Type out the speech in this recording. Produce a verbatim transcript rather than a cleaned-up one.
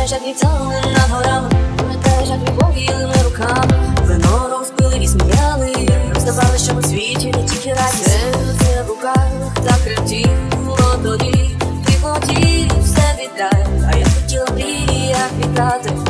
Пам'ятаєш, як літали над горами, пам'ятаєш, як любов'їли руками, вино розпили і сміяли, роздавали, що ми світі не тільки радість. Серце в руках, так тремтіло тоді, ти хотів все віддай, а я хотіла мріях вітати.